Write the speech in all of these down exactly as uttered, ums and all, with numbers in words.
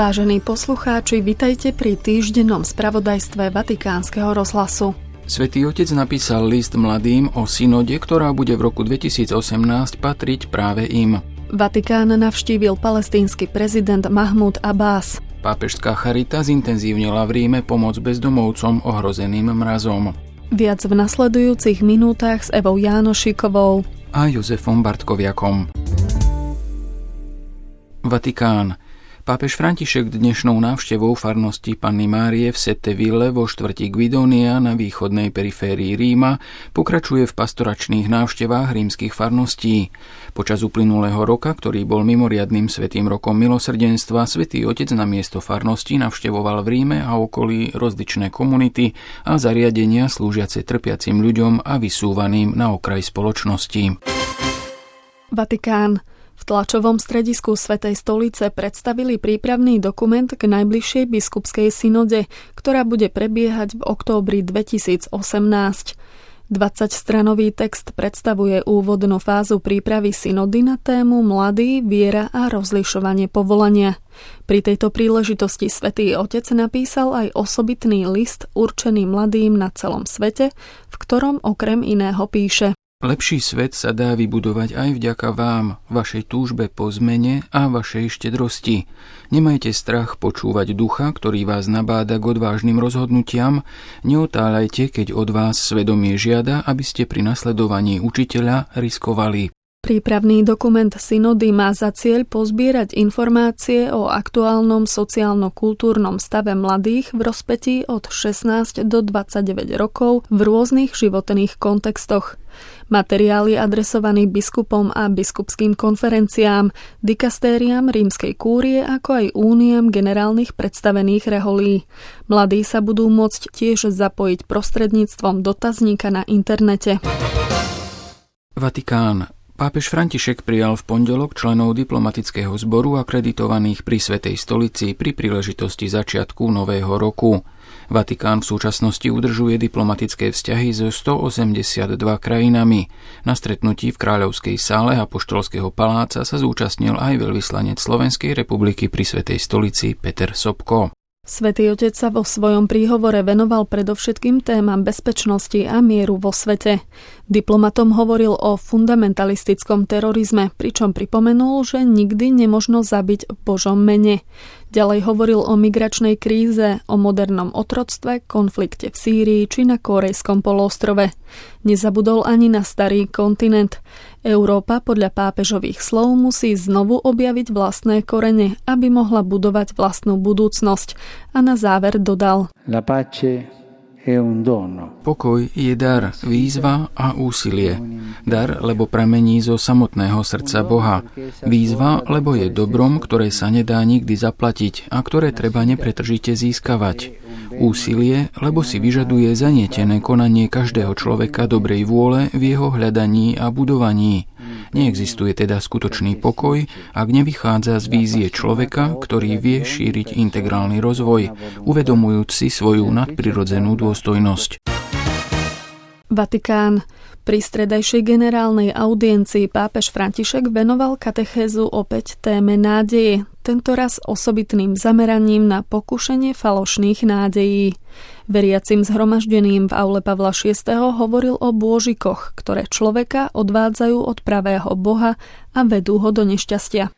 Vážení poslucháči, vitajte pri týždennom spravodajstve Vatikánskeho rozhlasu. Svätý Otec napísal list mladým o synode, ktorá bude v roku dvetisícosemnásť patriť práve im. Vatikán navštívil palestínsky prezident Mahmúd Abbás. Pápežská charita zintenzívnila v Ríme pomoc bezdomovcom ohrozeným mrazom. Viac v nasledujúcich minútach s Evou Jánošikovou a Jozefom Bartkoviakom. Vatikán. Pápež František dnešnou návštevou farnosti Panny Márie v Setteville vo štvrti Guidonia na východnej periférii Ríma pokračuje v pastoračných návštevách rímskych farností. Počas uplynulého roka, ktorý bol mimoriadnym svätým rokom milosrdenstva, Svätý Otec na miesto farnosti navštevoval v Ríme a okolí rozličné komunity a zariadenia slúžiace trpiacim ľuďom a vysúvaným na okraj spoločnosti. Vatikán. V tlačovom stredisku Svätej stolice predstavili prípravný dokument k najbližšej biskupskej synode, ktorá bude prebiehať v októbri dvetisícosemnásť. dvadsaťstranový text predstavuje úvodnú fázu prípravy synody na tému Mladí, viera a rozlišovanie povolania. Pri tejto príležitosti Svätý Otec napísal aj osobitný list určený mladým na celom svete, v ktorom okrem iného píše: Lepší svet sa dá vybudovať aj vďaka vám, vašej túžbe po zmene a vašej štedrosti. Nemajte strach počúvať ducha, ktorý vás nabáda k odvážnym rozhodnutiam. Neotáľajte, keď od vás svedomie žiada, aby ste pri nasledovaní učiteľa riskovali. Prípravný dokument synody má za cieľ pozbierať informácie o aktuálnom sociálno-kultúrnom stave mladých v rozpätí od šestnásť do dvadsaťdeväť rokov v rôznych životných kontextoch. Materiál je adresovaný biskupom a biskupským konferenciám, dikastériám rímskej kúrie, ako aj úniám generálnych predstavených reholí. Mladí sa budú môcť tiež zapojiť prostredníctvom dotazníka na internete. Vatikán. Pápež František prijal v pondelok členov diplomatického zboru akreditovaných pri Svätej stolici pri príležitosti začiatku nového roku. Vatikán v súčasnosti udržuje diplomatické vzťahy so stoosemdesiatdva krajinami. Na stretnutí v Kráľovskej sále Apoštolského paláca sa zúčastnil aj veľvyslanec Slovenskej republiky pri Svätej stolici Peter Sobko. Svätý Otec sa vo svojom príhovore venoval predovšetkým témam bezpečnosti a mieru vo svete. Diplomatom hovoril o fundamentalistickom terorizme, pričom pripomenul, že nikdy nemožno zabiť v Božom mene. Ďalej hovoril o migračnej kríze, o modernom otroctve, konflikte v Sýrii či na Kórejskom poloostrove. Nezabudol ani na starý kontinent. Európa podľa pápežových slov musí znovu objaviť vlastné korene, aby mohla budovať vlastnú budúcnosť. A na záver dodal: La pace è un dono. Pokoj je dar, výzva a úsilie. Dar, lebo pramení zo samotného srdca Boha. Výzva, lebo je dobrom, ktoré sa nedá nikdy zaplatiť a ktoré treba nepretržite získavať. Úsilie, lebo si vyžaduje zanietené konanie každého človeka dobrej vôle v jeho hľadaní a budovaní. Neexistuje teda skutočný pokoj, ak nevychádza z vízie človeka, ktorý vie šíriť integrálny rozvoj, uvedomujúc si svoju nadprirodzenú dôstojnosť. Vatikán. Pri stredajšej generálnej audiencii pápež František venoval katechézu opäť téme nádeje, tentoraz osobitným zameraním na pokušenie falošných nádejí. Veriacim zhromaždeným v aule Pavla šiesteho hovoril o bôžikoch, ktoré človeka odvádzajú od pravého Boha a vedú ho do nešťastia.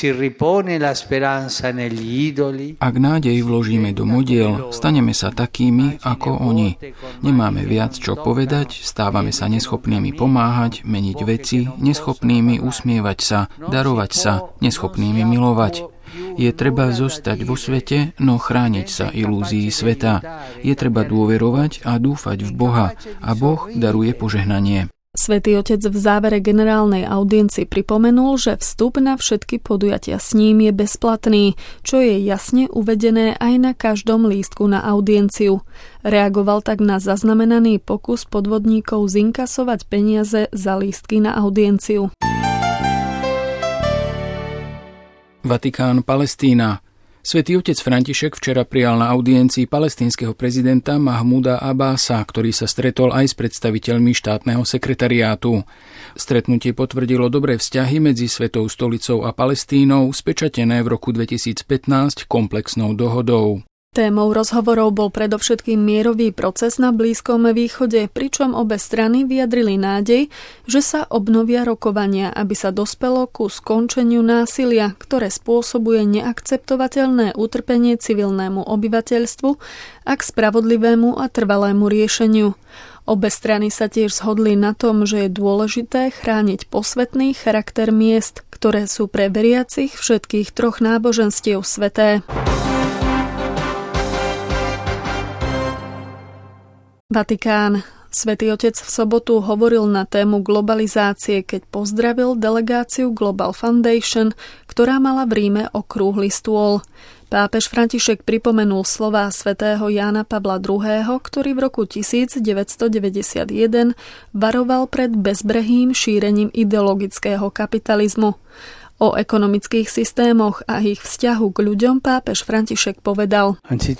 Ak nádej vložíme do modiel, staneme sa takými ako oni. Nemáme viac čo povedať, stávame sa neschopnými pomáhať, meniť veci, neschopnými usmievať sa, darovať sa, neschopnými milovať. Je treba zostať vo svete, no chrániť sa ilúzií sveta. Je treba dôverovať a dúfať v Boha a Boh daruje požehnanie. Svätý Otec v závere generálnej audiencii pripomenul, že vstup na všetky podujatia s ním je bezplatný, čo je jasne uvedené aj na každom lístku na audienciu. Reagoval tak na zaznamenaný pokus podvodníkov zinkasovať peniaze za lístky na audienciu. Vatikán, Palestína. Svätý otec František včera prijal na audiencii palestínskeho prezidenta Mahmúda Abbasa, ktorý sa stretol aj s predstaviteľmi štátneho sekretariátu. Stretnutie potvrdilo dobré vzťahy medzi Svätou stolicou a Palestínou, spečatené v roku dvetisícpätnásť komplexnou dohodou. Témou rozhovorov bol predovšetkým mierový proces na Blízkom východe, pričom obe strany vyjadrili nádej, že sa obnovia rokovania, aby sa dospelo ku skončeniu násilia, ktoré spôsobuje neakceptovateľné utrpenie civilnému obyvateľstvu a k spravodlivému a trvalému riešeniu. Obe strany sa tiež zhodli na tom, že je dôležité chrániť posvätný charakter miest, ktoré sú pre veriacich všetkých troch náboženstiev sväté. Vatikán. Svätý otec v sobotu hovoril na tému globalizácie, keď pozdravil delegáciu Global Foundation, ktorá mala v Ríme okrúhly stôl. Pápež František pripomenul slová svätého Jána Pavla druhého., ktorý v roku devätnásťstodeväťdesiatjeden varoval pred bezbrehým šírením ideologického kapitalizmu. O ekonomických systémoch a ich vzťahu k ľuďom pápež František povedal: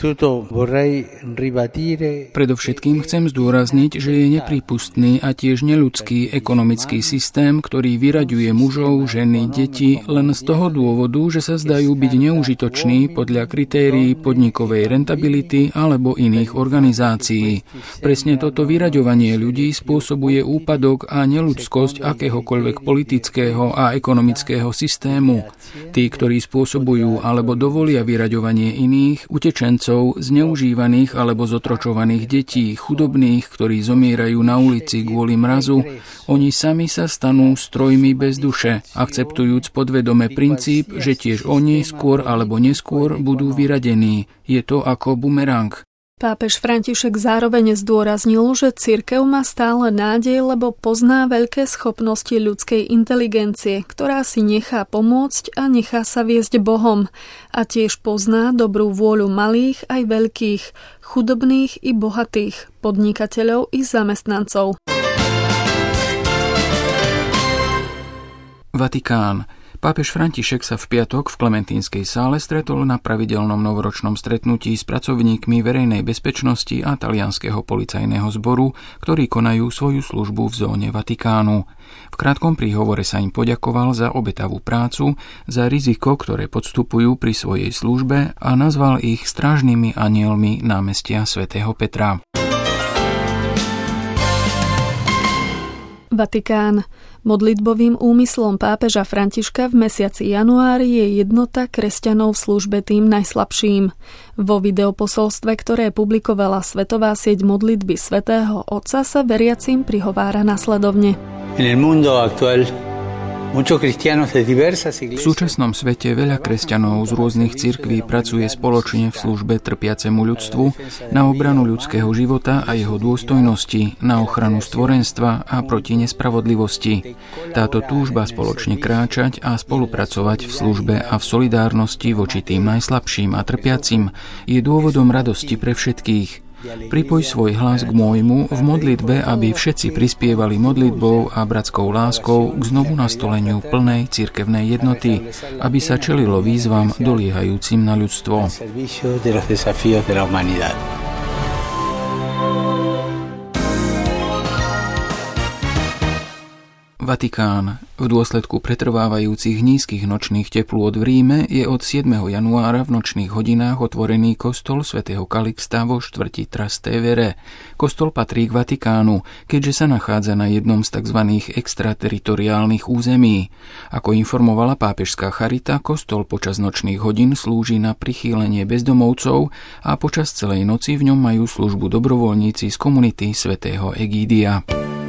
Predovšetkým chcem zdôrazniť, že je neprípustný a tiež neľudský ekonomický systém, ktorý vyraďuje mužov, ženy, deti len z toho dôvodu, že sa zdajú byť neužitoční podľa kritérií podnikovej rentability alebo iných organizácií. Presne toto vyraďovanie ľudí spôsobuje úpadok a neľudskosť akéhokoľvek politického a ekonomického systému. systému. Tí, ktorí spôsobujú alebo dovolia vyraďovanie iných, utečencov, zneužívaných alebo zotročovaných detí, chudobných, ktorí zomierajú na ulici kvôli mrazu, oni sami sa stanú strojmi bez duše, akceptujúc podvedome princíp, že tiež oni skôr alebo neskôr budú vyradení. Je to ako bumerang. Pápež František zároveň zdôraznil, že cirkev má stále nádej, lebo pozná veľké schopnosti ľudskej inteligencie, ktorá si nechá pomôcť a nechá sa viesť Bohom. A tiež pozná dobrú vôľu malých aj veľkých, chudobných i bohatých, podnikateľov i zamestnancov. Vatikán. Pápež František sa v piatok v Klementínskej sále stretol na pravidelnom novoročnom stretnutí s pracovníkmi verejnej bezpečnosti a talianskeho policajného zboru, ktorí konajú svoju službu v zóne Vatikánu. V krátkom príhovore sa im poďakoval za obetavú prácu, za riziko, ktoré podstupujú pri svojej službe a nazval ich strážnymi anjelmi námestia svätého Petra. Vatikán. Modlitbovým úmyslom pápeža Františka v mesiaci januári je jednota kresťanov v službe tým najslabším. Vo videoposolstve, ktoré publikovala svetová sieť modlitby svätého Otca, sa veriacim prihovára nasledovne. V súčasnom svete veľa kresťanov z rôznych cirkví pracuje spoločne v službe trpiacemu ľudstvu, na obranu ľudského života a jeho dôstojnosti, na ochranu stvorenstva a proti nespravodlivosti. Táto túžba spoločne kráčať a spolupracovať v službe a v solidárnosti voči tým najslabším a trpiacim je dôvodom radosti pre všetkých. Pripoj svoj hlas k môjmu v modlitbe, aby všetci prispievali modlitbou a bratskou láskou k znovu nastoleniu plnej cirkevnej jednoty, aby sa čelilo výzvam doliehajúcim na ľudstvo. Vatikán. V dôsledku pretrvávajúcich nízkych nočných teplôt v Ríme je od siedmeho januára v nočných hodinách otvorený kostol svätého Kalixta vo štvrti Trastevere. Kostol patrí k Vatikánu, keďže sa nachádza na jednom z tzv. Extrateritoriálnych území. Ako informovala pápežská charita, kostol počas nočných hodín slúži na prichýlenie bezdomovcov a počas celej noci v ňom majú službu dobrovoľníci z komunity svätého Egídia.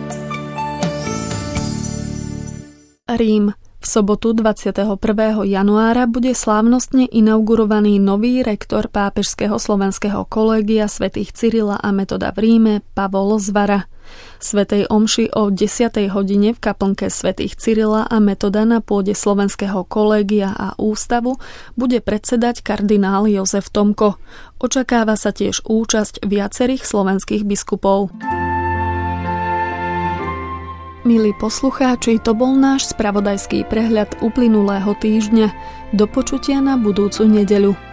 Rím. V sobotu dvadsiateho prvého januára bude slávnostne inaugurovaný nový rektor pápežského slovenského kolégia svätých Cyrila a Metoda v Ríme, Pavol Zvara. Svätej omši o desiatej hodine v kaplnke svätých Cyrila a Metoda na pôde slovenského kolégia a ústavu bude predsedať kardinál Jozef Tomko. Očakáva sa tiež účasť viacerých slovenských biskupov. Milí poslucháči, to bol náš spravodajský prehľad uplynulého týždňa. Do počutia na budúcu nedeľu.